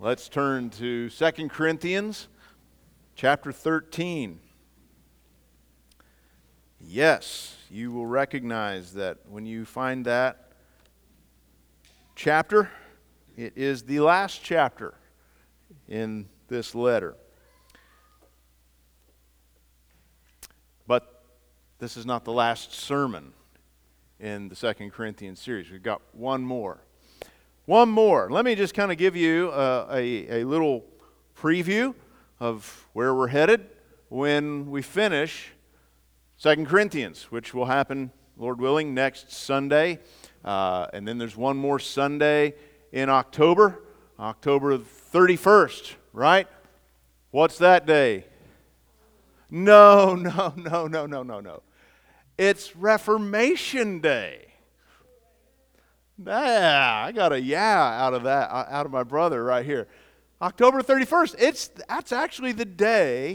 Let's turn to 2 Corinthians chapter 13. Yes, you will recognize that when you find that chapter, it is the last chapter in this letter. But this is not the last sermon in the 2 Corinthians series. We've got one more. Let me just kind of give you a little preview of where we're headed when we finish 2 Corinthians, which will happen, Lord willing, next Sunday. And then there's one more Sunday in October 31st, right? What's that day? No. It's Reformation Day. Yeah, I got a out of that, out of my brother right here. October 31st. That's actually the day.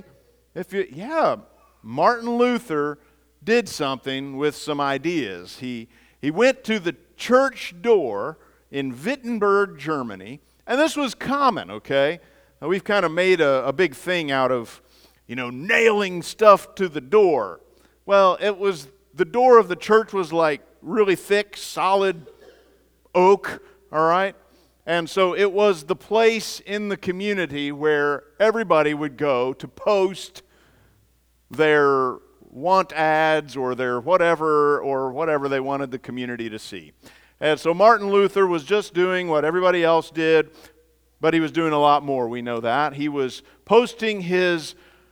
Martin Luther did something with some ideas. He went to the church door in Wittenberg, Germany, and this was common. Okay, now, we've kind of made a big thing out of nailing stuff to the door. Well, the door of the church was like really thick, solid oak, all right? And so it was the place in the community where everybody would go to post their want ads or their whatever they wanted the community to see. And so Martin Luther was just doing what everybody else did, but he was doing a lot more, we know that. He was posting his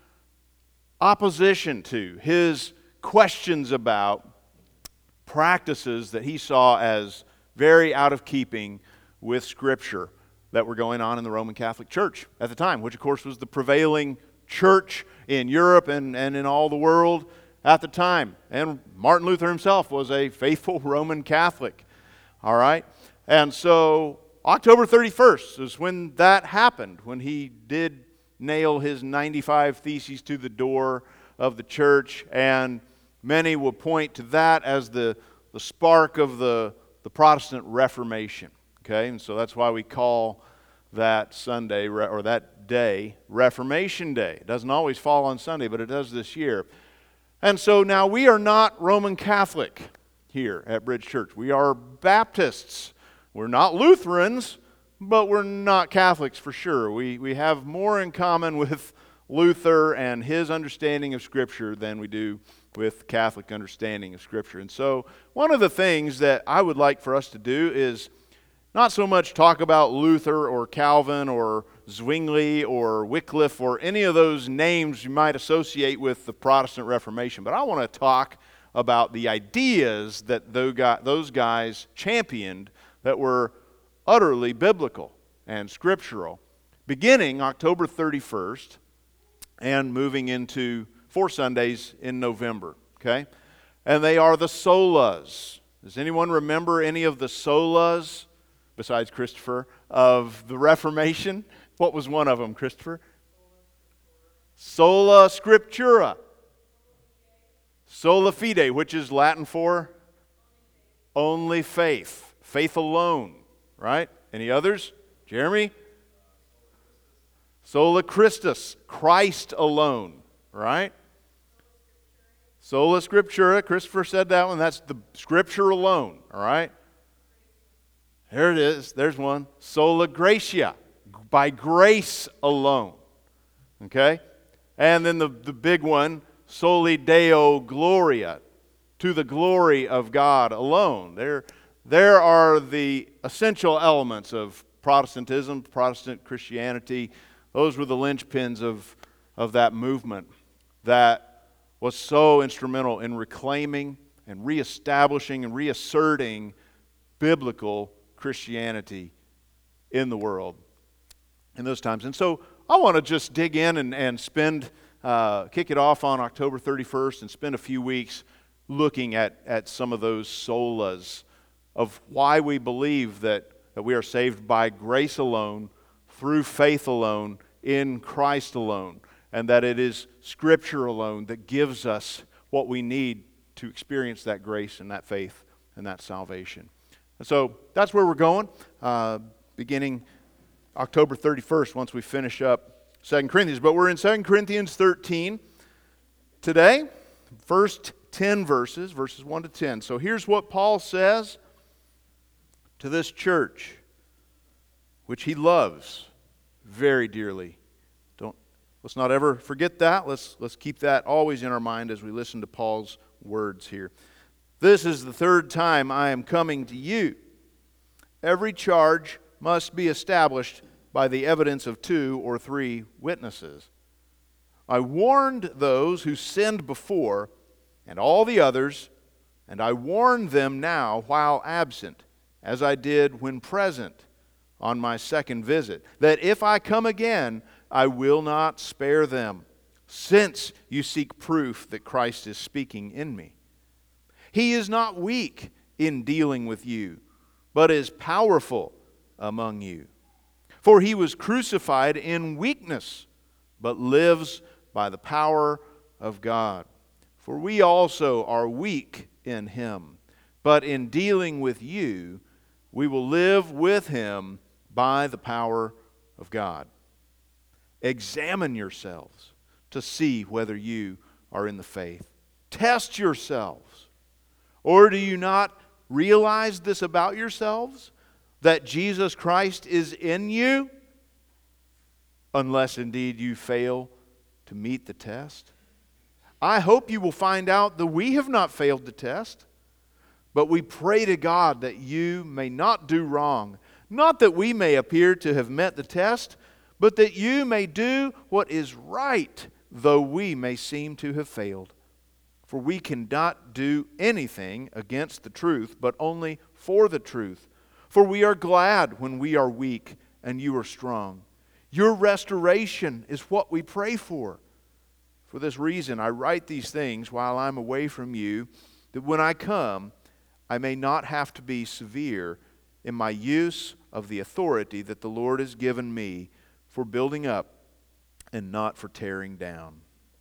opposition to, his questions about practices that he saw as very out of keeping with Scripture that were going on in the Roman Catholic Church at the time, which of course was the prevailing church in Europe and in all the world at the time. And Martin Luther himself was a faithful Roman Catholic. All right? And so October 31st is when that happened, when he did nail his 95 Theses to the door of the church, and many will point to that as the spark of the Protestant Reformation. Okay, and so that's why we call that Sunday or that day Reformation Day. It doesn't always fall on Sunday, but it does this year. And so now we are not Roman Catholic here at Bridge Church. We are Baptists. We're not Lutherans, but we're not Catholics for sure. We have more in common with Luther and his understanding of Scripture than we do with Catholic understanding of Scripture. And so one of the things that I would like for us to do is not so much talk about Luther or Calvin or Zwingli or Wycliffe or any of those names you might associate with the Protestant Reformation, but I want to talk about the ideas that those guys championed that were utterly biblical and scriptural, beginning October 31st and moving into 4 Sundays in November, okay? And they are the solas. Does anyone remember any of the solas, besides Christopher, of the Reformation? What was one of them, Christopher? Sola Scriptura. Sola fide, which is Latin for only faith. Faith alone, right? Any others? Jeremy? Sola Christus, Christ alone, right? Sola Scriptura, Christopher said that one. That's the Scripture alone, all right? There it is. There's one. Sola Gratia, by grace alone, okay? And then the big one, Soli Deo Gloria, to the glory of God alone. There are the essential elements of Protestantism, Protestant Christianity. Those were the linchpins of that movement that was so instrumental in reclaiming and reestablishing and reasserting biblical Christianity in the world in those times. And so I want to just dig in and kick it off on October 31st and spend a few weeks looking at some of those solas of why we believe that we are saved by grace alone, through faith alone, in Christ alone, and that it is Scripture alone that gives us what we need to experience that grace and that faith and that salvation. And so that's where we're going, beginning October 31st once we finish up 2 Corinthians. But we're in 2 Corinthians 13 today, first 10 verses, verses 1 to 10. So here's what Paul says to this church, which he loves very dearly. Let's not ever forget that. Let's keep that always in our mind as we listen to Paul's words here. This is the third time I am coming to you. Every charge must be established by the evidence of 2 or 3 witnesses. I warned those who sinned before, and all the others, and I warn them now while absent, as I did when present on my second visit, that if I come again, I will not spare them, since you seek proof that Christ is speaking in me. He is not weak in dealing with you, but is powerful among you. For he was crucified in weakness, but lives by the power of God. For we also are weak in him, but in dealing with you, we will live with him by the power of God. Examine yourselves to see whether you are in the faith. Test yourselves. Or do you not realize this about yourselves, that Jesus Christ is in you, unless indeed you fail to meet the test? I hope you will find out that we have not failed the test, but we pray to God that you may not do wrong, not that we may appear to have met the test, but that you may do what is right, though we may seem to have failed. For we cannot do anything against the truth, but only for the truth. For we are glad when we are weak and you are strong. Your restoration is what we pray for. For this reason, I write these things while I'm away from you, that when I come, I may not have to be severe in my use of the authority that the Lord has given me for building up and not for tearing down.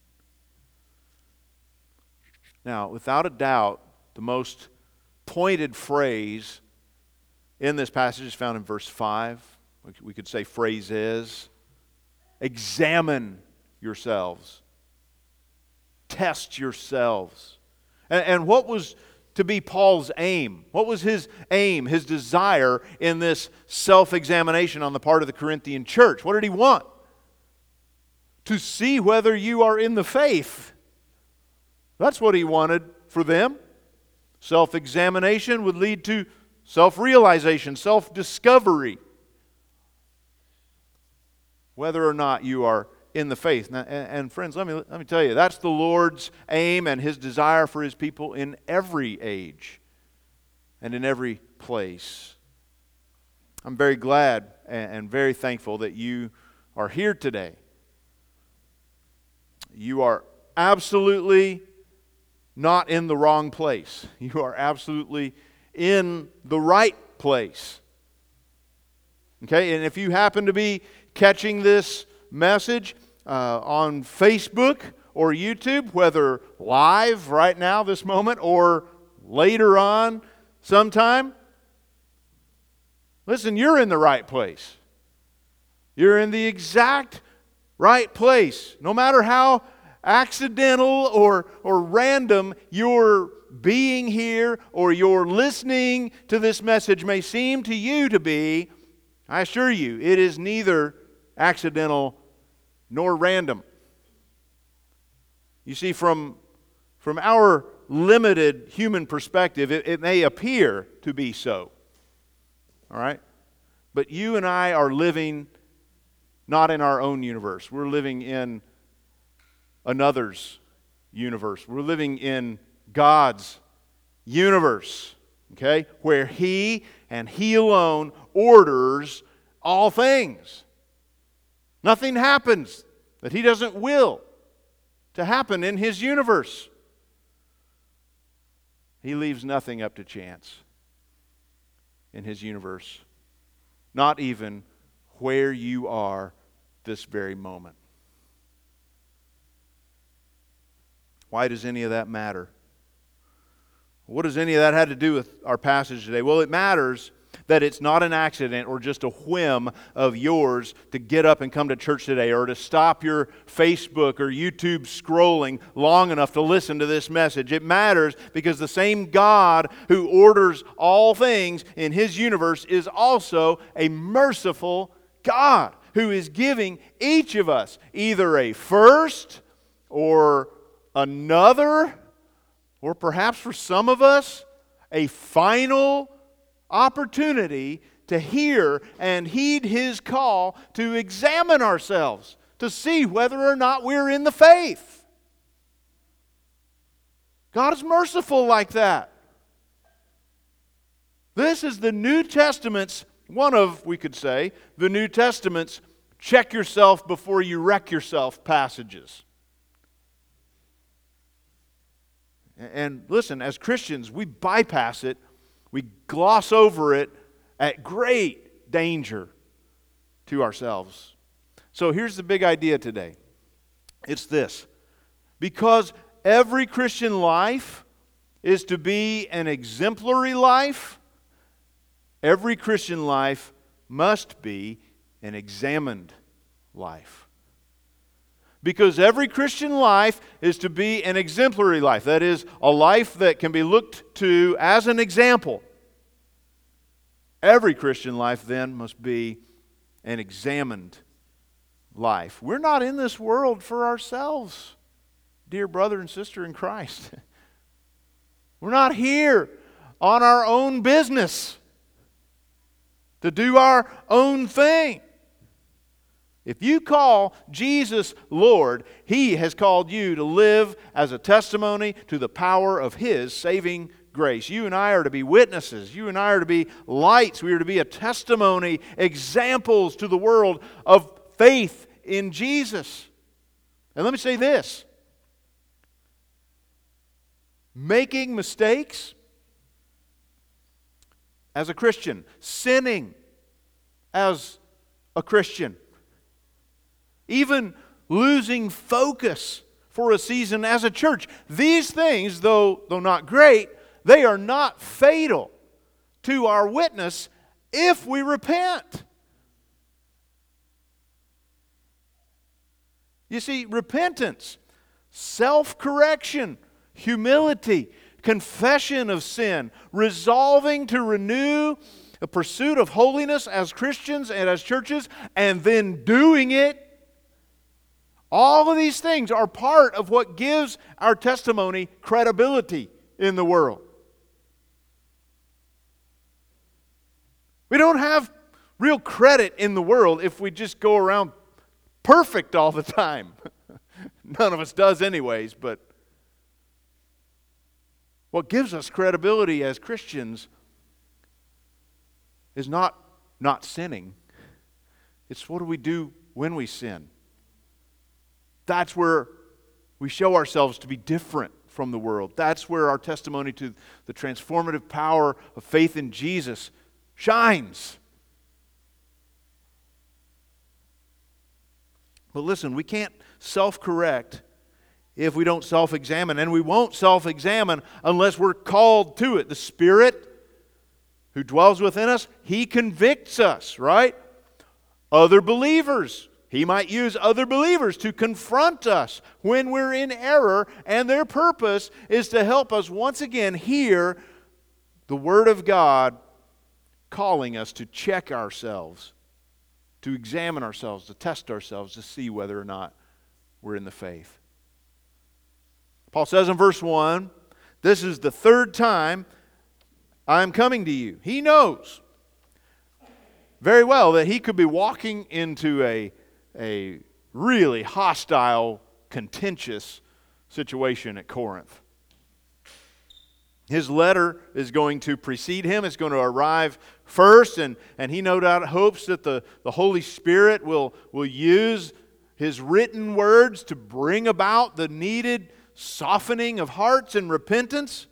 Now, without a doubt, the most pointed phrase in this passage is found in verse 5. We could say phrase is, examine yourselves. Test yourselves. And what was to be Paul's aim? What was his aim, his desire in this self-examination on the part of the Corinthian church? What did he want? To see whether you are in the faith. That's what he wanted for them. Self-examination would lead to self-realization, self-discovery. Whether or not you are in the faith. Now, and friends, let me tell you, that's the Lord's aim and His desire for His people in every age and in every place. I'm very glad and very thankful that you are here today. You are absolutely not in the wrong place. You are absolutely in the right place. Okay, and if you happen to be catching this message on Facebook or YouTube, whether live right now, this moment, or later on sometime, listen, you're in the right place. You're in the exact right place. No matter how accidental or random your being here or your listening to this message may seem to you to be, I assure you, it is neither accidental nor random. You see, from our limited human perspective, it may appear to be so. All right? But you and I are living not in our own universe. We're living in another's universe. We're living in God's universe, okay? Where He and He alone orders all things. Nothing happens that He doesn't will to happen in His universe. He leaves nothing up to chance in His universe. Not even where you are this very moment. Why does any of that matter? What does any of that have to do with our passage today? Well, it matters that it's not an accident or just a whim of yours to get up and come to church today, or to stop your Facebook or YouTube scrolling long enough to listen to this message. It matters because the same God who orders all things in His universe is also a merciful God who is giving each of us either a first or another, or perhaps for some of us, a final opportunity to hear and heed His call to examine ourselves, to see whether or not we're in the faith. God is merciful like that. This is the New Testament's, one of, we could say, the New Testament's check yourself before you wreck yourself passages. And listen, as Christians, we bypass it, we gloss over it at great danger to ourselves. So here's the big idea today. It's this: because every Christian life is to be an exemplary life, every Christian life must be an examined life. Because every Christian life is to be an exemplary life. That is, a life that can be looked to as an example. Every Christian life then must be an examined life. We're not in this world for ourselves, dear brother and sister in Christ. We're not here on our own business to do our own thing. If you call Jesus Lord, He has called you to live as a testimony to the power of His saving grace. You and I are to be witnesses. You and I are to be lights. We are to be a testimony, examples to the world of faith in Jesus. And let me say this: making mistakes as a Christian, sinning as a Christian, even losing focus for a season as a church. These things, though not great, they are not fatal to our witness if we repent. You see, repentance, self-correction, humility, confession of sin, resolving to renew a pursuit of holiness as Christians and as churches, and then doing it. All of these things are part of what gives our testimony credibility in the world. We don't have real credit in the world if we just go around perfect all the time. None of us does anyways, but what gives us credibility as Christians is not sinning. It's what do we do when we sin. That's where we show ourselves to be different from the world. That's where our testimony to the transformative power of faith in Jesus shines. But listen, we can't self-correct if we don't self-examine, and we won't self-examine unless we're called to it. The Spirit who dwells within us, He convicts us, right? Other believers, He might use other believers to confront us when we're in error, and their purpose is to help us once again hear the Word of God calling us to check ourselves, to examine ourselves, to test ourselves, to see whether or not we're in the faith. Paul says in verse 1, this is the third time I'm coming to you. He knows very well that he could be walking into a really hostile, contentious situation at Corinth. His letter is going to precede him. It's going to arrive first, and he no doubt hopes that the Holy Spirit will use his written words to bring about the needed softening of hearts and repentance.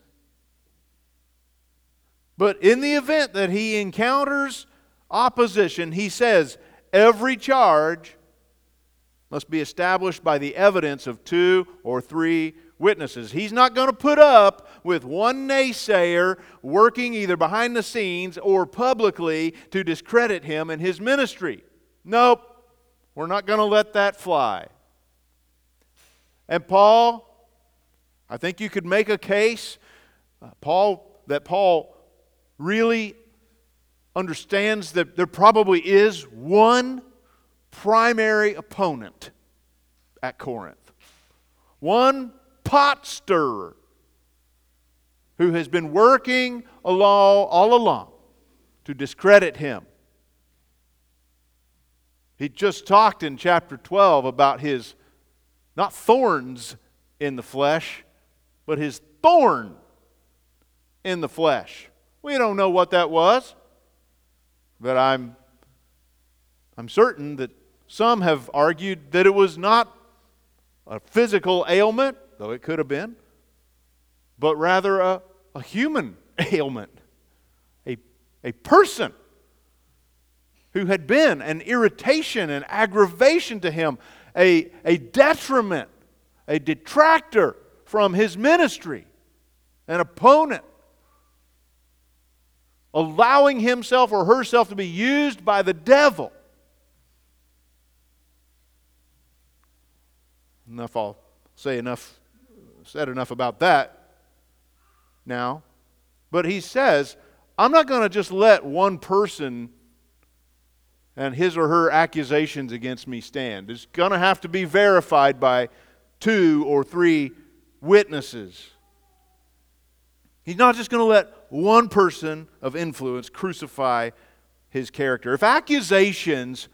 But in the event that he encounters opposition, he says, every charge must be established by the evidence of 2 or 3 witnesses. He's not going to put up with one naysayer working either behind the scenes or publicly to discredit him and his ministry. Nope, we're not going to let that fly. And Paul, I think you could make a case, that Paul really understands that there probably is one primary opponent at Corinth. One pot stirrer who has been working all along to discredit him. He just talked in chapter 12 about his, not thorns in the flesh, but his thorn in the flesh. We don't know what that was, but I'm certain that some have argued that it was not a physical ailment, though it could have been, but rather a human ailment. A person who had been an irritation and aggravation to him, a detriment, a detractor from his ministry, an opponent, allowing himself or herself to be used by the devil. I'll say said enough about that now. But he says, I'm not going to just let one person and his or her accusations against me stand. It's going to have to be verified by 2 or 3 witnesses. He's not just going to let one person of influence crucify his character. If accusations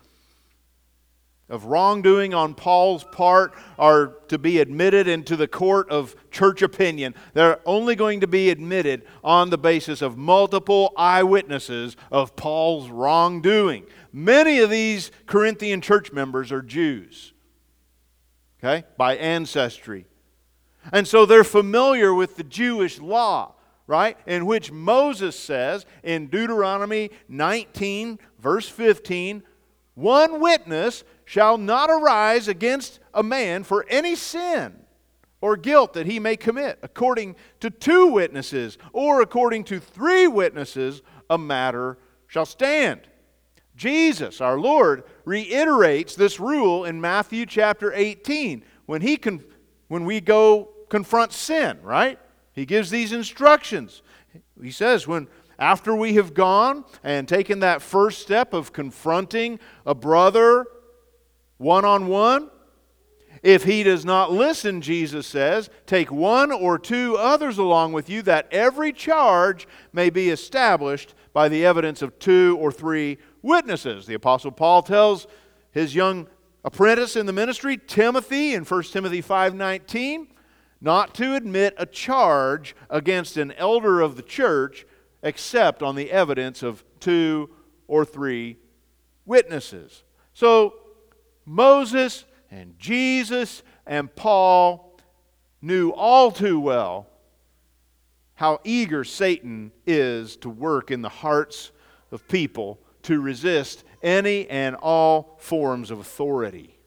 of wrongdoing on Paul's part are to be admitted into the court of church opinion, they're only going to be admitted on the basis of multiple eyewitnesses of Paul's wrongdoing. Many of these Corinthian church members are Jews, okay, by ancestry. And so they're familiar with the Jewish law, right? In which Moses says in Deuteronomy 19, verse 15, one witness shall not arise against a man for any sin or guilt that he may commit. According to 2 witnesses or according to 3 witnesses, a matter shall stand. Jesus, our Lord, reiterates this rule in Matthew chapter 18 when we go confront sin, right? He gives these instructions. He says, after we have gone and taken that first step of confronting a brother one-on-one, if he does not listen, Jesus says, take 1 or 2 others along with you, that every charge may be established by the evidence of 2 or 3 witnesses. The Apostle Paul tells his young apprentice in the ministry, Timothy, in 1 Timothy 5:19, not to admit a charge against an elder of the church except on the evidence of 2 or 3 witnesses. So Moses and Jesus and Paul knew all too well how eager Satan is to work in the hearts of people to resist any and all forms of authority.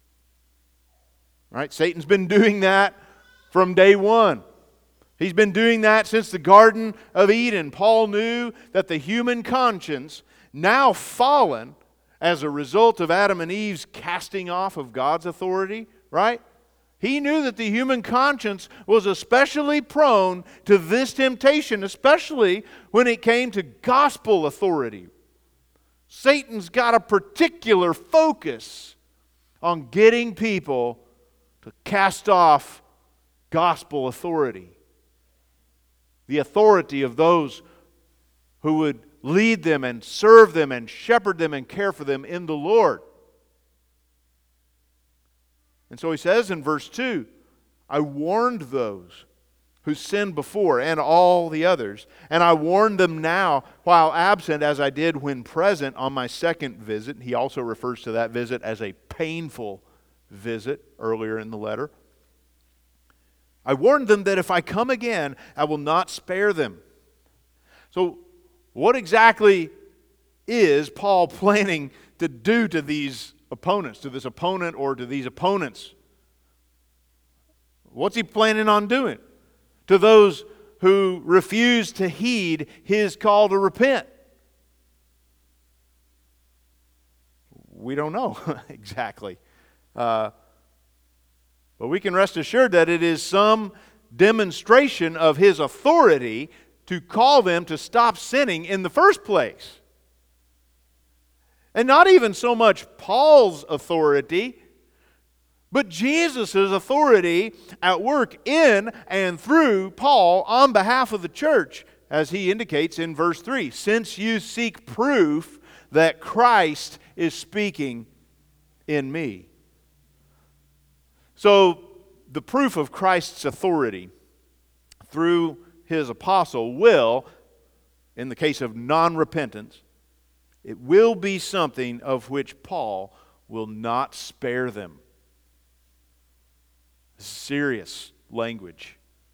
Right? Satan's been doing that from day one. He's been doing that since the Garden of Eden. Paul knew that the human conscience, now fallen as a result of Adam and Eve's casting off of God's authority, right? He knew that the human conscience was especially prone to this temptation, especially when it came to gospel authority. Satan's got a particular focus on getting people to cast off gospel authority. The authority of those who would lead them and serve them and shepherd them and care for them in the Lord. And so he says in verse 2, I warned those who sinned before and all the others, and I warn them now while absent as I did when present on my second visit. He also refers to that visit as a painful visit earlier in the letter. I warned them that if I come again, I will not spare them. So what exactly is Paul planning to do to these opponents, to this opponent or to these opponents? What's he planning on doing to those who refuse to heed his call to repent? We don't know exactly. But we can rest assured that it is some demonstration of his authority to call them to stop sinning in the first place. And not even so much Paul's authority, but Jesus' authority at work in and through Paul on behalf of the church, as he indicates in verse 3, since you seek proof that Christ is speaking in me. So, the proof of Christ's authority through his apostle will, in the case of non-repentance, it will be something of which Paul will not spare them. Serious language.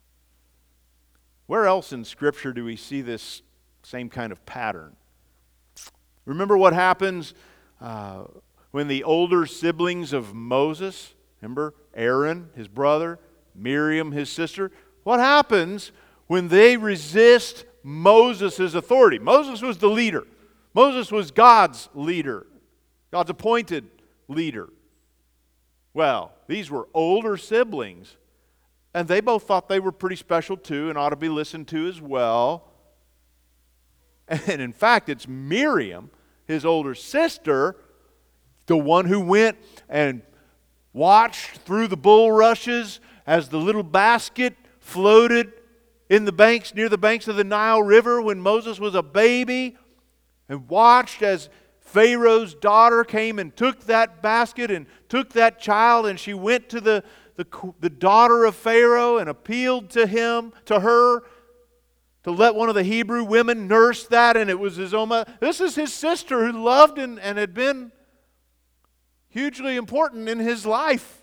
Where else in Scripture do we see this same kind of pattern? Remember what happens when the older siblings of Moses, remember Aaron, his brother, Miriam, his sister, what happens when they resist Moses' authority? Moses was the leader. Moses was God's leader, God's appointed leader. Well, these were older siblings, and they both thought they were pretty special too and ought to be listened to as well. And in fact, it's Miriam, his older sister, the one who went and watched through the bulrushes as the little basket floated in the banks, near the banks of the Nile River when Moses was a baby, and watched as Pharaoh's daughter came and took that basket and took that child, and she went to the daughter of Pharaoh and appealed to her, to let one of the Hebrew women nurse that, and it was his own mother. This is his sister who loved and had been hugely important in his life.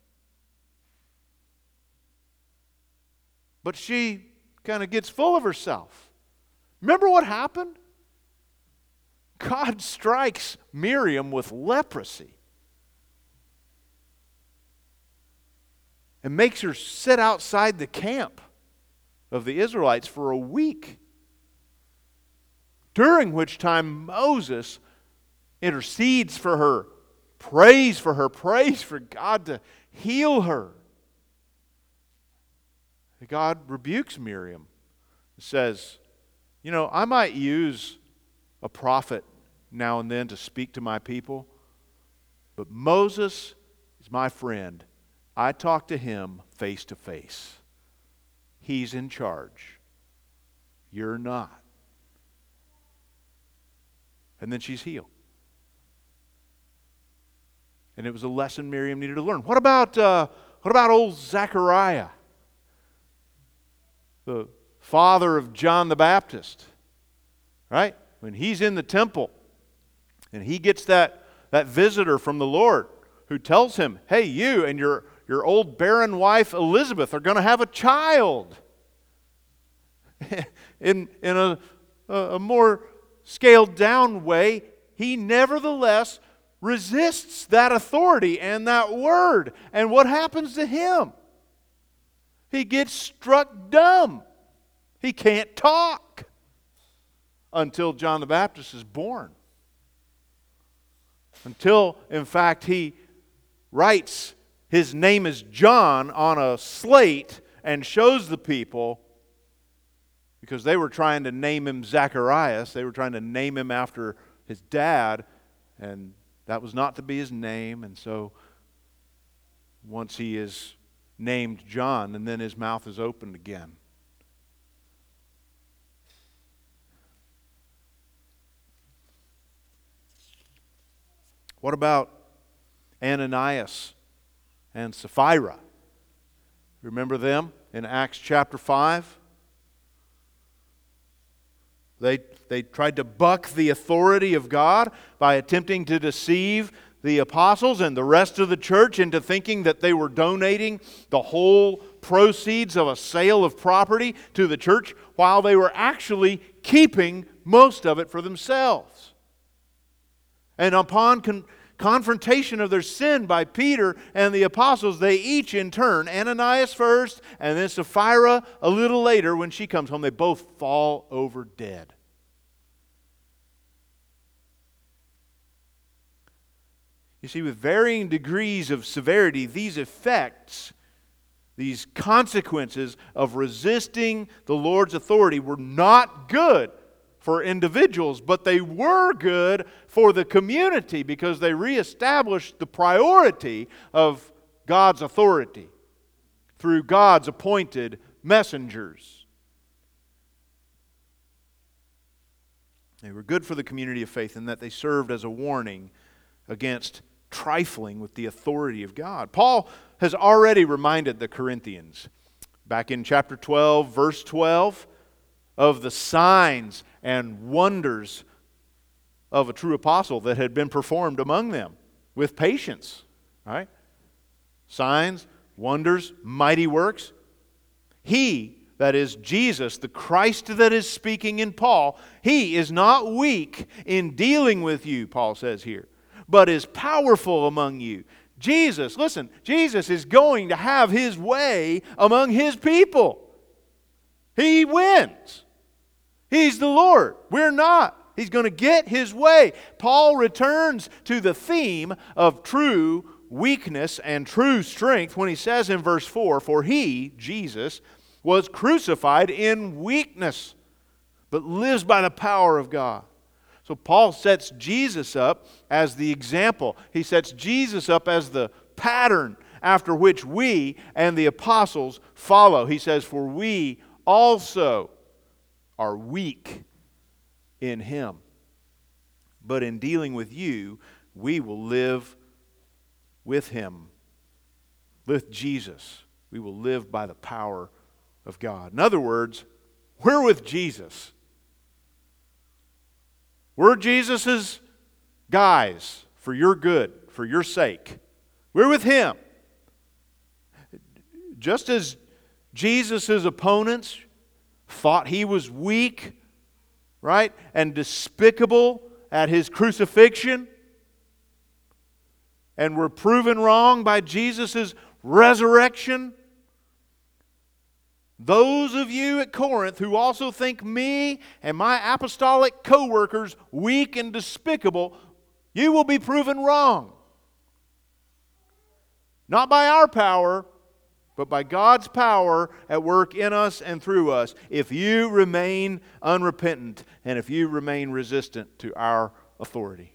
But she kind of gets full of herself. Remember what happened? God strikes Miriam with leprosy and makes her sit outside the camp of the Israelites for a week, during which time Moses intercedes for her, prays for God to heal her. God rebukes Miriam and says, I might use a prophet now and then to speak to my people, but Moses is my friend. I talk to him face to face. He's in charge. You're not. And then she's healed. And it was a lesson Miriam needed to learn. What about old Zechariah, the father of John the Baptist? Right? When he's in the temple and he gets that visitor from the Lord who tells him, hey, you and your old barren wife Elizabeth are going to have a child. in a more scaled down way, he nevertheless resists that authority and that word. And what happens to him? He gets struck dumb. He can't talk until John the Baptist is born. Until, in fact, he writes his name is John on a slate and shows the people, because they were trying to name him Zacharias. They were trying to name him after his dad, and that was not to be his name. And so once he is named John, and then his mouth is opened again. What about Ananias and Sapphira? Remember them in Acts chapter 5? They tried to buck the authority of God by attempting to deceive the apostles and the rest of the church into thinking that they were donating the whole proceeds of a sale of property to the church, while they were actually keeping most of it for themselves. And upon confrontation of their sin by Peter and the apostles, they each in turn, Ananias first and then Sapphira a little later when she comes home, they both fall over dead. You see, with varying degrees of severity, these effects, these consequences of resisting the Lord's authority were not good for individuals, but they were good for the community because they reestablished the priority of God's authority through God's appointed messengers. They were good for the community of faith in that they served as a warning against trifling with the authority of God. Paul has already reminded the Corinthians, back in chapter 12, verse 12, of the signs and wonders of a true apostle that had been performed among them with patience. Right? Signs, wonders, mighty works. He, that is Jesus, the Christ that is speaking in Paul, He is not weak in dealing with you, Paul says here, but is powerful among you. Jesus, listen, Jesus is going to have His way among His people. He wins. He's the Lord. We're not. He's going to get His way. Paul returns to the theme of true weakness and true strength when he says in verse 4, "For He, Jesus, was crucified in weakness, but lives by the power of God." So Paul sets Jesus up as the example. He sets Jesus up as the pattern after which we and the apostles follow. He says, "For we also are weak in Him. But in dealing with you, we will live with Him." With Jesus, we will live by the power of God. In other words, we're with Jesus. We're Jesus' guys for your good, for your sake. We're with Him. Just as Jesus' opponents thought He was weak, right, and despicable at His crucifixion, and were proven wrong by Jesus' resurrection, those of you at Corinth who also think me and my apostolic co-workers weak and despicable, you will be proven wrong. Not by our power, but by God's power at work in us and through us, if you remain unrepentant and if you remain resistant to our authority.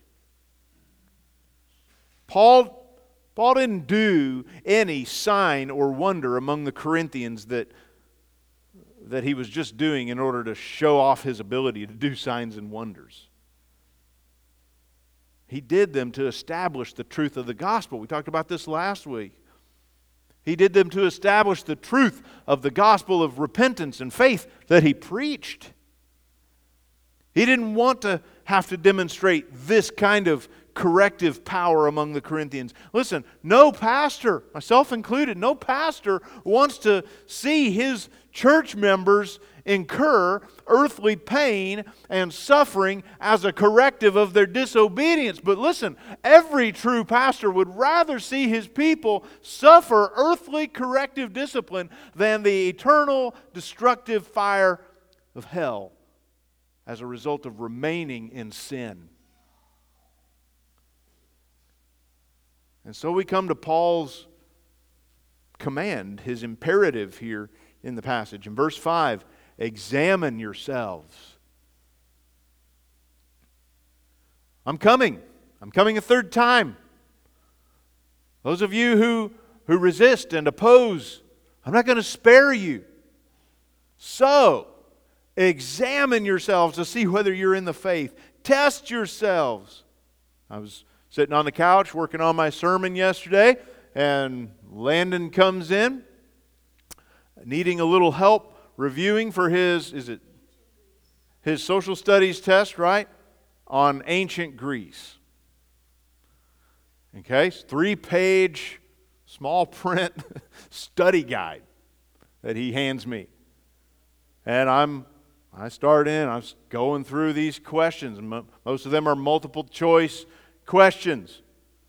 Paul didn't do any sign or wonder among the Corinthians that he was just doing in order to show off his ability to do signs and wonders. He did them to establish the truth of the gospel. We talked about this last week. He did them to establish the truth of the gospel of repentance and faith that he preached. He didn't want to have to demonstrate this kind of corrective power among the Corinthians. Listen, no pastor, myself included, no pastor wants to see his church members incur earthly pain and suffering as a corrective of their disobedience. But listen, every true pastor would rather see his people suffer earthly corrective discipline than the eternal destructive fire of hell as a result of remaining in sin. And so we come to Paul's command, his imperative here in the passage. In verse 5, examine yourselves. I'm coming. I'm coming a third time. Those of you who resist and oppose, I'm not going to spare you. So, examine yourselves to see whether you're in the faith. Test yourselves. I was sitting on the couch working on my sermon yesterday, and Landon comes in needing a little help reviewing for his social studies test, right, on ancient Greece. Okay, it's 3-page small print study guide that he hands me. And I start in, I'm going through these questions. Most of them are multiple choice questions.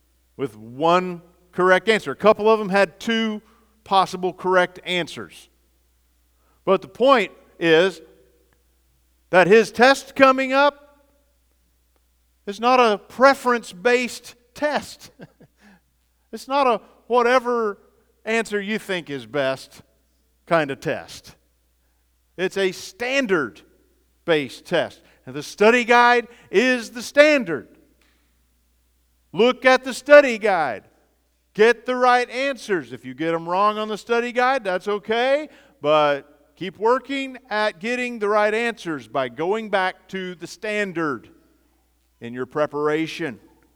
with one correct answer. A couple of them had two possible correct answers. But the point is that his test coming up is not a preference-based test. It's not a whatever answer you think is best kind of test. It's a standard-based test. And the study guide is the standard. Look at the study guide. Get the right answers. If you get them wrong on the study guide, that's okay. But keep working at getting the right answers by going back to the standard in your preparation.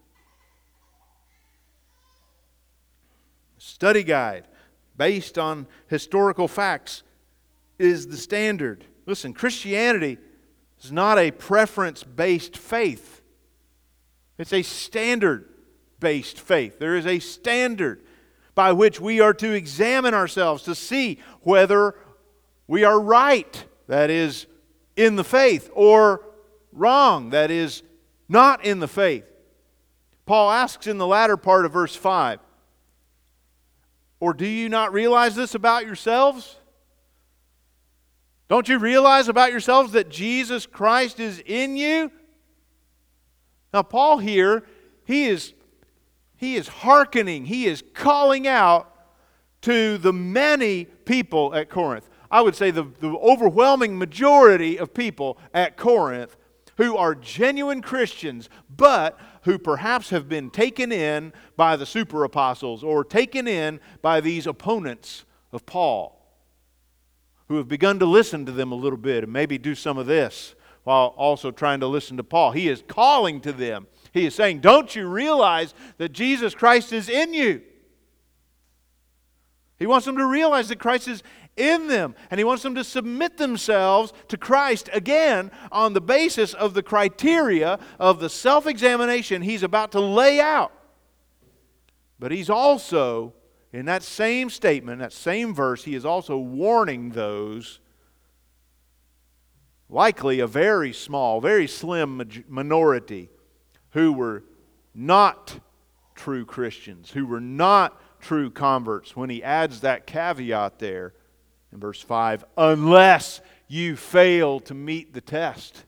Study guide, based on historical facts, is the standard. Listen, Christianity is not a preference-based faith. It's a standard-based faith. There is a standard by which we are to examine ourselves to see whether we are right, that is, in the faith, or wrong, that is, not in the faith. Paul asks in the latter part of verse 5, or do you not realize this about yourselves? Don't you realize about yourselves that Jesus Christ is in you? Now, Paul here, he is hearkening, he is calling out to the many people at Corinth. I would say the overwhelming majority of people at Corinth who are genuine Christians, but who perhaps have been taken in by the super apostles or taken in by these opponents of Paul, who have begun to listen to them a little bit and maybe do some of this while also trying to listen to Paul. He is calling to them. He is saying, don't you realize that Jesus Christ is in you? He wants them to realize that Christ is in them, and he wants them to submit themselves to Christ again on the basis of the criteria of the self-examination he's about to lay out. But he's also, in that same statement, that same verse, he is also warning those, likely a very small, very slim minority, who were not true Christians, who were not true converts, when he adds that caveat there in verse 5, unless you fail to meet the test.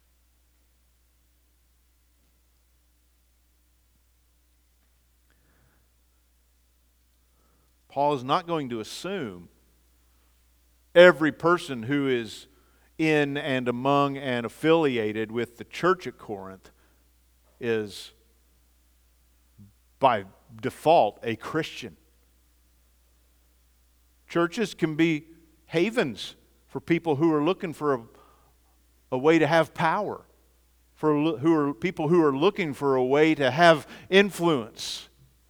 Paul is not going to assume every person who is in and among and affiliated with the church at Corinth is by default a Christian. Churches can be havens for people who are looking for a way to have power, for people who are looking for a way to have influence.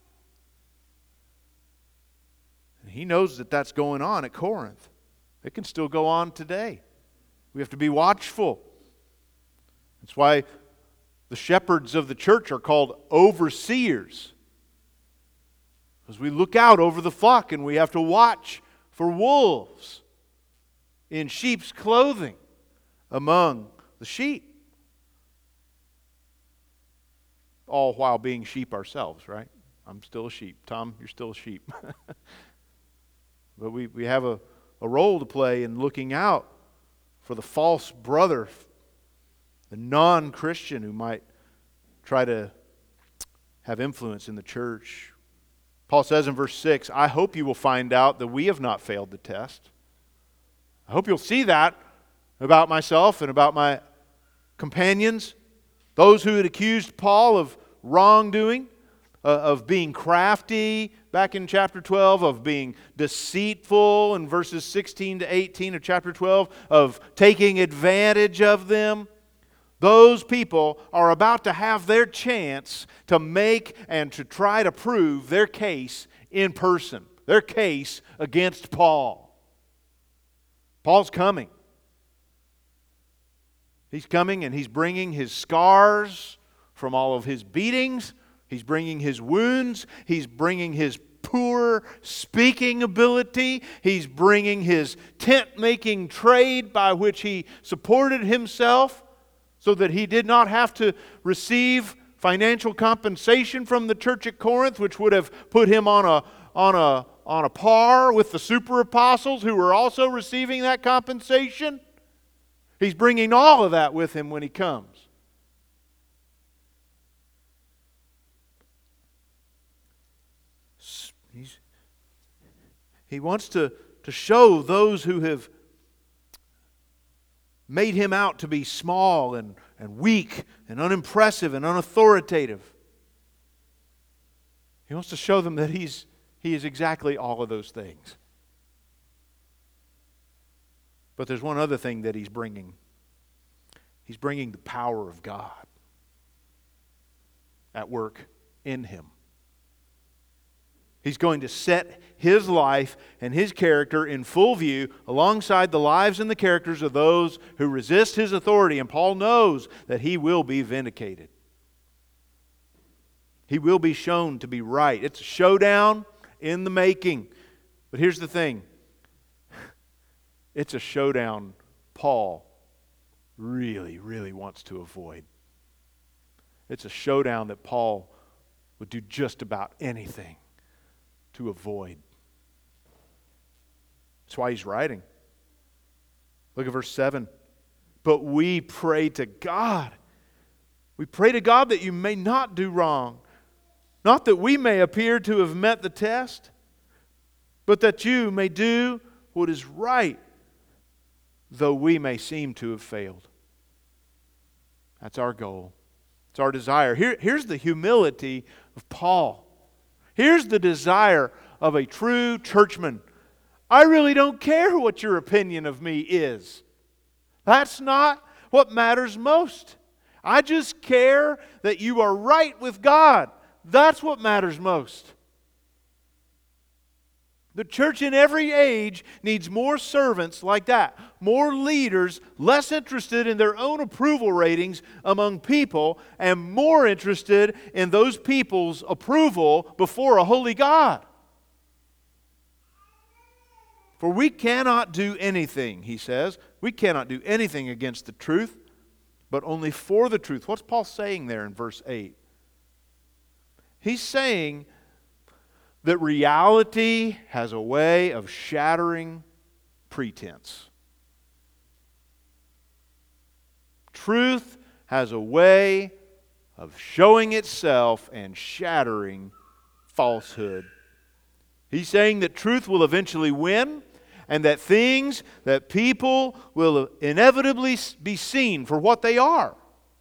And he knows that that's going on at Corinth. It can still go on today. We have to be watchful. That's why the shepherds of the church are called overseers. Because we look out over the flock and we have to watch for wolves in sheep's clothing among the sheep. All while being sheep ourselves, right? I'm still a sheep. Tom, you're still a sheep. But we have a role to play in looking out for the false brother, the non-Christian who might try to have influence in the church. Paul says in verse 6, I hope you will find out that we have not failed the test. I hope you'll see that about myself and about my companions, those who had accused Paul of wrongdoing, of being crafty back in chapter 12, of being deceitful in verses 16 to 18 of chapter 12, of taking advantage of them. Those people are about to have their chance to make and to try to prove their case in person, their case against Paul. Paul's coming. He's coming and he's bringing his scars from all of his beatings. He's bringing his wounds. He's bringing his poor speaking ability. He's bringing his tent-making trade by which he supported himself, so that he did not have to receive financial compensation from the church at Corinth, which would have put him on a par with the super apostles who were also receiving that compensation. He's bringing all of that with him when he comes. He wants to show those who have made him out to be small and weak and unimpressive and unauthoritative. He wants to show them that he is exactly all of those things. But there's one other thing that he's bringing. He's bringing the power of God at work in him. He's going to set his life and his character in full view alongside the lives and the characters of those who resist his authority. And Paul knows that he will be vindicated. He will be shown to be right. It's a showdown in the making. But here's the thing. It's a showdown Paul really, really wants to avoid. It's a showdown that Paul would do just about anything to avoid. That's why he's writing. Look at verse 7. But we pray to God. We pray to God that you may not do wrong. Not that we may appear to have met the test, but that you may do what is right, though we may seem to have failed. That's our goal. It's our desire. Here's the humility of Paul. Here's the desire of a true churchman. I really don't care what your opinion of me is. That's not what matters most. I just care that you are right with God. That's what matters most. The church in every age needs more servants like that. More leaders less interested in their own approval ratings among people and more interested in those people's approval before a holy God. For we cannot do anything, he says. We cannot do anything against the truth, but only for the truth. What's Paul saying there in verse 8? He's saying that reality has a way of shattering pretense. Truth has a way of showing itself and shattering falsehood. He's saying that truth will eventually win, and that things, that people will inevitably be seen for what they are.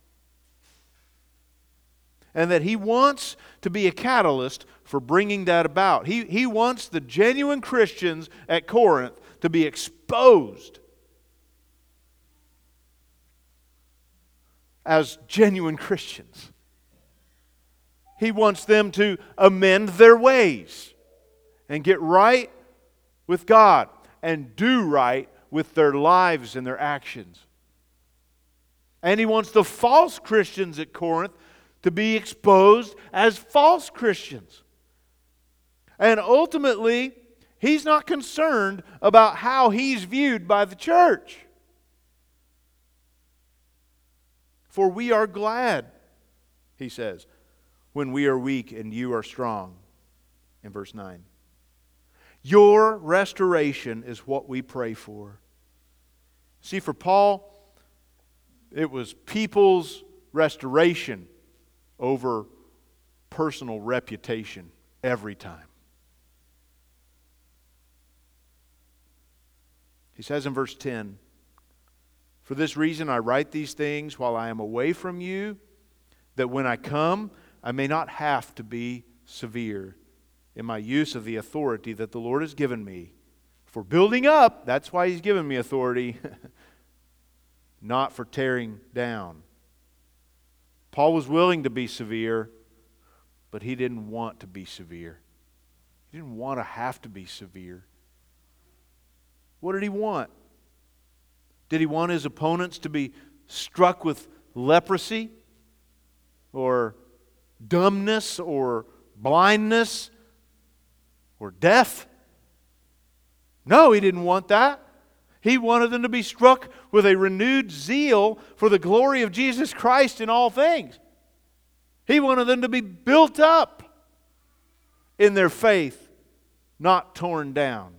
And that he wants to be a catalyst for bringing that about. He wants the genuine Christians at Corinth to be exposed as genuine Christians. He wants them to amend their ways and get right with God and do right with their lives and their actions. And he wants the false Christians at Corinth to be exposed as false Christians. And ultimately, he's not concerned about how he's viewed by the church. For we are glad, he says, when we are weak and you are strong. In verse 9. Your restoration is what we pray for. See, for Paul, it was people's restoration over personal reputation every time. He says in verse 10, for this reason I write these things while I am away from you, that when I come, I may not have to be severe in my use of the authority that the Lord has given me. For building up, that's why He's given me authority, not for tearing down. Paul was willing to be severe, but he didn't want to be severe. He didn't want to have to be severe. What did he want? Did he want his opponents to be struck with leprosy or dumbness or blindness or death? No, he didn't want that. He wanted them to be struck with a renewed zeal for the glory of Jesus Christ in all things. He wanted them to be built up in their faith, not torn down.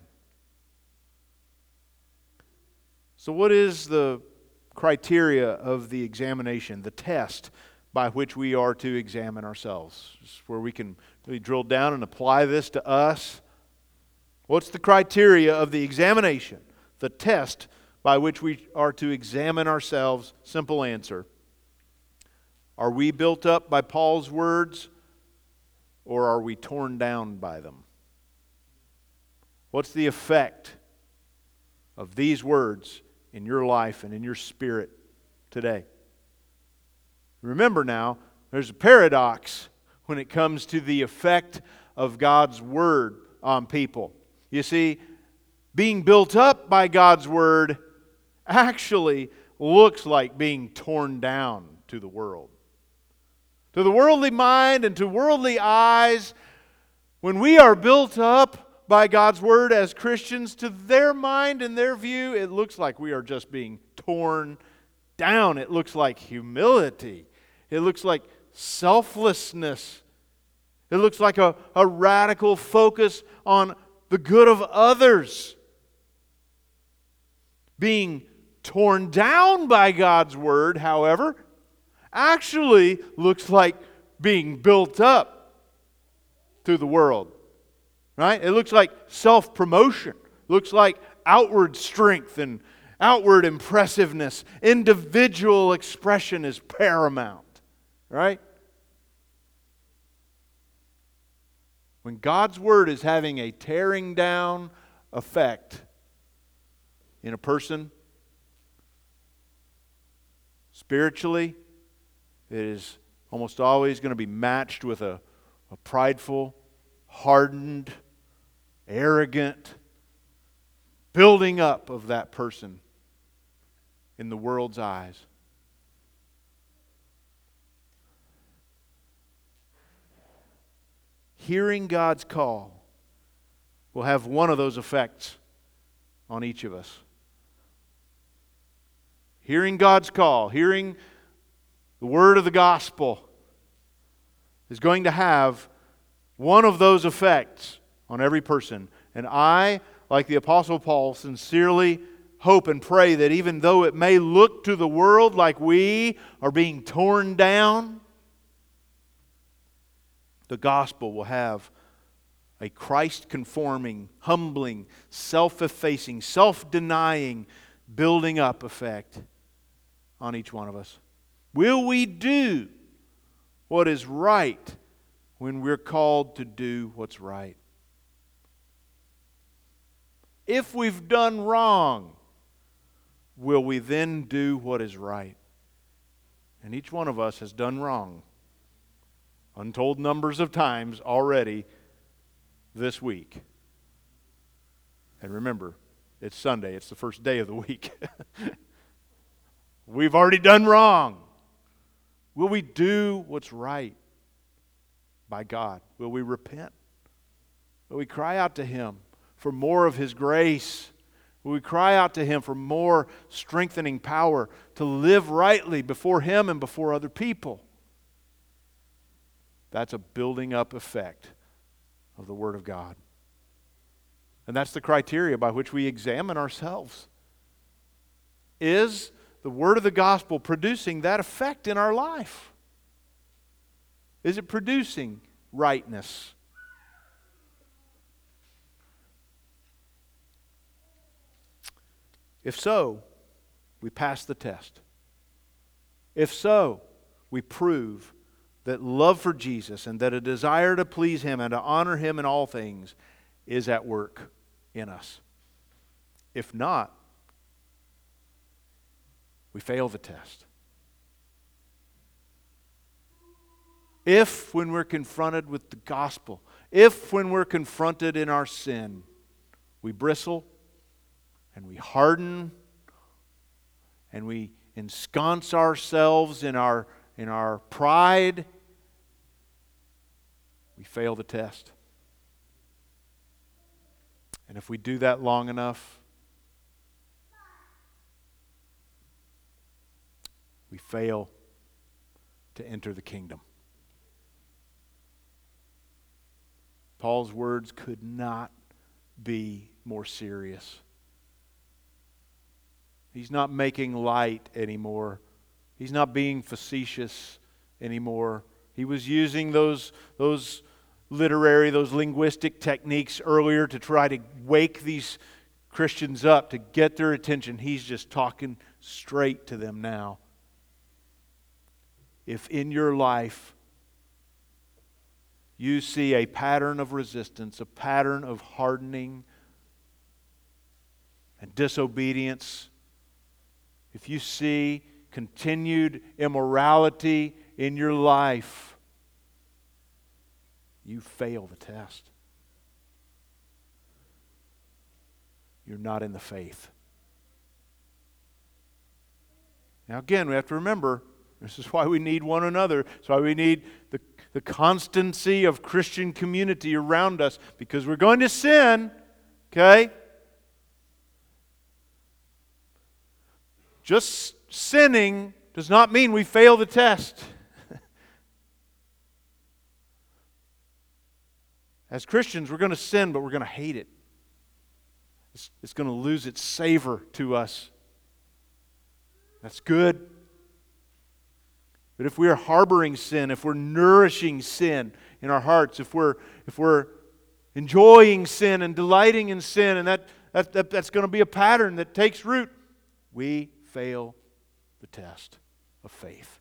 So what is the criteria of the examination, the test by which we are to examine ourselves? Just where we can really drill down and apply this to us. What's the criteria of the examination, the test by which we are to examine ourselves? Simple answer. Are we built up by Paul's words, or are we torn down by them? What's the effect of these words in your life and in your spirit today? Remember now, there's a paradox when it comes to the effect of God's Word on people. You see, being built up by God's Word actually looks like being torn down to the world. To the worldly mind and to worldly eyes, when we are built up by God's Word as Christians, to their mind and their view, it looks like we are just being torn down. It looks like humility. It looks like selflessness. It looks like a radical focus on the good of others. Being torn down by God's Word, however, actually looks like being built up through the world. Right? It looks like self-promotion. It looks like outward strength and outward impressiveness. Individual expression is paramount. Right? When God's Word is having a tearing down effect in a person, spiritually, it is almost always going to be matched with a prideful, hardened, arrogant building up of that person in the world's eyes. Hearing God's call will have one of those effects on each of us. Hearing God's call, hearing the word of the gospel is going to have one of those effects on every person. And I, like the Apostle Paul, sincerely hope and pray that even though it may look to the world like we are being torn down, the gospel will have a Christ-conforming, humbling, self-effacing, self-denying, building up effect on each one of us. Will we do what is right when we're called to do what's right? If we've done wrong, will we then do what is right? And each one of us has done wrong untold numbers of times already this week. And remember, it's Sunday. It's the first day of the week. We've already done wrong. Will we do what's right by God? Will we repent? Will we cry out to Him for more of His grace? Will we cry out to Him for more strengthening power to live rightly before Him and before other people? That's a building up effect of the Word of God. And that's the criteria by which we examine ourselves. Is the Word of the gospel producing that effect in our life? Is it producing rightness? If so, we pass the test. If so, we prove that love for Jesus and that a desire to please Him and to honor Him in all things is at work in us. If not, we fail the test. If when we're confronted with the gospel, if when we're confronted in our sin, we bristle and we harden and we ensconce ourselves in our pride, we fail the test. And if we do that long enough, we fail to enter the kingdom. Paul's words could not be more serious. He's not making light anymore. He's not being facetious anymore. He was using those literary, those linguistic techniques earlier to try to wake these Christians up, to get their attention. He's just talking straight to them now. If in your life you see a pattern of resistance, a pattern of hardening and disobedience, if you see continued immorality in your life, you fail the test. You're not in the faith. Now again, we have to remember, this is why we need one another. It's why we need the constancy of Christian community around us, because we're going to sin, okay? Just sinning does not mean we fail the test. As Christians, we're going to sin, but we're going to hate it. It's going to lose its savor to us. That's good. But if we are harboring sin, if we're nourishing sin in our hearts, if we're enjoying sin and delighting in sin, and that's going to be a pattern that takes root, we fail the test of faith.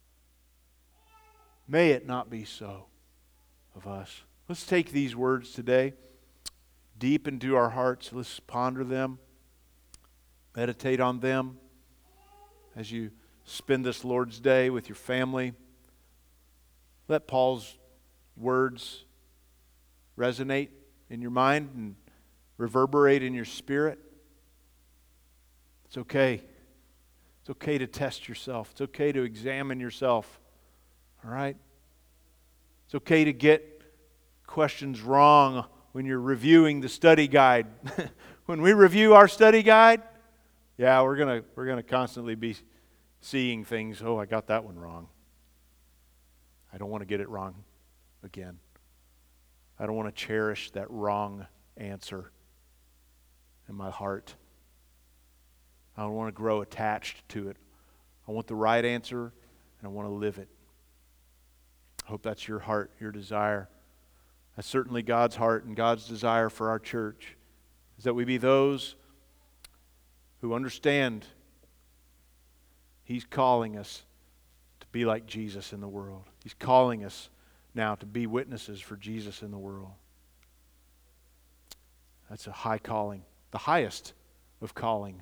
May it not be so of us. Let's take these words today deep into our hearts. Let's ponder them, meditate on them as you spend this Lord's Day with your family. Let Paul's words resonate in your mind and reverberate in your spirit. It's okay. It's okay to test yourself. It's okay to examine yourself. All right? It's okay to get questions wrong when you're reviewing the study guide. When we review our study guide, yeah, we're gonna constantly be seeing things. Oh, I got that one wrong. I don't want to get it wrong again. I don't want to cherish that wrong answer in my heart. I don't want to grow attached to it. I want the right answer, and I want to live it. I hope that's your heart, your desire. That's certainly God's heart and God's desire for our church, is that we be those who understand He's calling us to be like Jesus in the world. He's calling us now to be witnesses for Jesus in the world. That's a high calling, the highest of callings.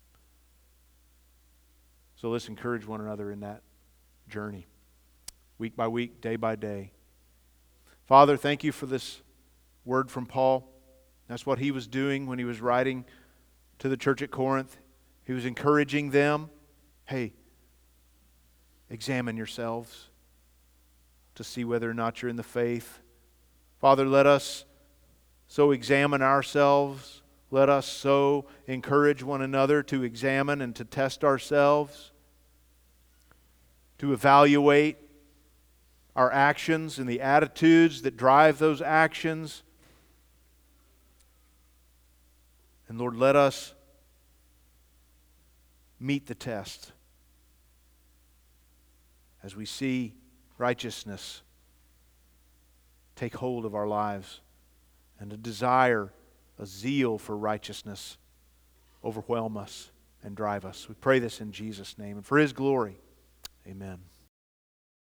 So let's encourage one another in that journey, week by week, day by day. Father, thank you for this word from Paul. That's what he was doing when he was writing to the church at Corinth. He was encouraging them, hey, examine yourselves to see whether or not you're in the faith. Father, let us so examine ourselves. Let us so encourage one another to examine and to test ourselves, to evaluate our actions and the attitudes that drive those actions. And Lord, let us meet the test as we see righteousness take hold of our lives and a desire, a zeal for righteousness overwhelm us and drive us. We pray this in Jesus' name and for His glory. Amen.